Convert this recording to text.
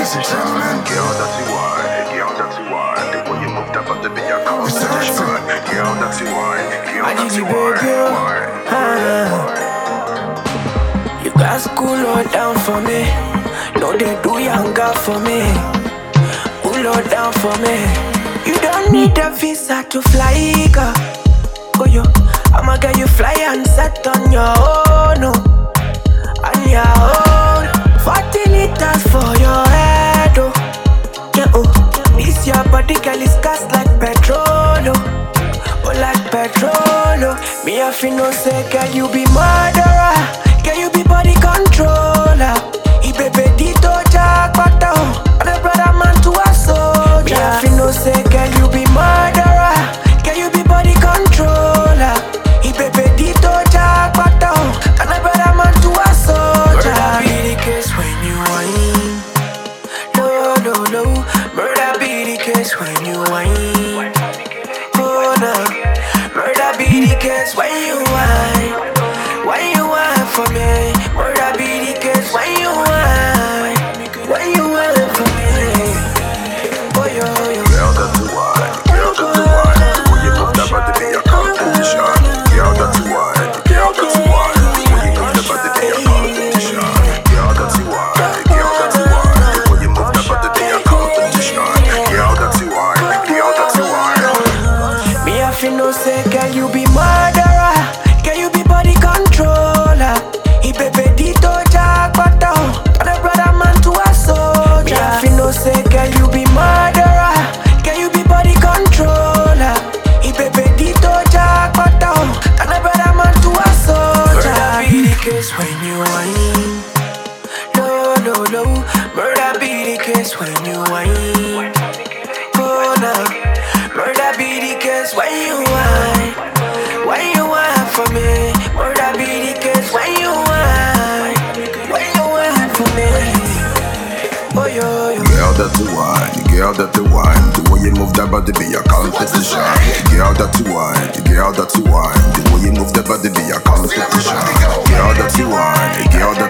competition. Girl, that's you are. Girl, that's you are. The way you move that body be a competition. Girl, that's you are. Girl, that's you are. You got school all down for me. No, they do younger for me. Pull all down for me. You don't need a visa to fly, girl. Go yo, I'ma get you fly and set on your own, no. On your own. 40 liters for your head, oh. Yeah, oh. This your body, girl, is gas like petrol, oh. Oh, like petrol, oh. Me, I feel no say, girl, you be murderer. Girl, you be body controller. Ibebe dito jackpot, oh. And a brother man to a soldier. Me, I feel no say, girl, you be murderer. Girl, you be body controller. Ibebe dito jackpot, oh. And a brother man to a soldier. Murder be the case when you whine. No, no, no. Murder be the case when you whine. Oh no. Murder be the case when you whine. When you whine for me. Murder be the case when you whine. When you whine for me. Oh yo yo. Girl, that's you are. Girl, that's you are. The way you move that body be a competition. Girl, that's you are. Girl, that's you are. The way you move that body be a competition. Girl, that's you are. Girl, that's you are. The way you move that body be a competition. Girl, that's you are. Girl, that's you are. Me I feel no say, girl, you be murderer. Girl, you be body controller. Ibebe dito jackpot, oh. And a brother man to a soldier. Me I feel no say, girl, you be murderer. Girl, you be body controller. Ibebe dito jackpot, oh. And a brother man to a soldier. Murder be the case when you whine. No, no, no. Murder be the case when you whine. Oh no. Murder be the case when you whine. When you whine for me. Murder be the case when you whine. When you whine for me. Oh yo yo. Girl, that's you are. Girl, that's you are. The way you move that body be a competition. Girl, that's you are. Girl, that's you are. The way you move that body be a competition. Girl, that's you are. Girl,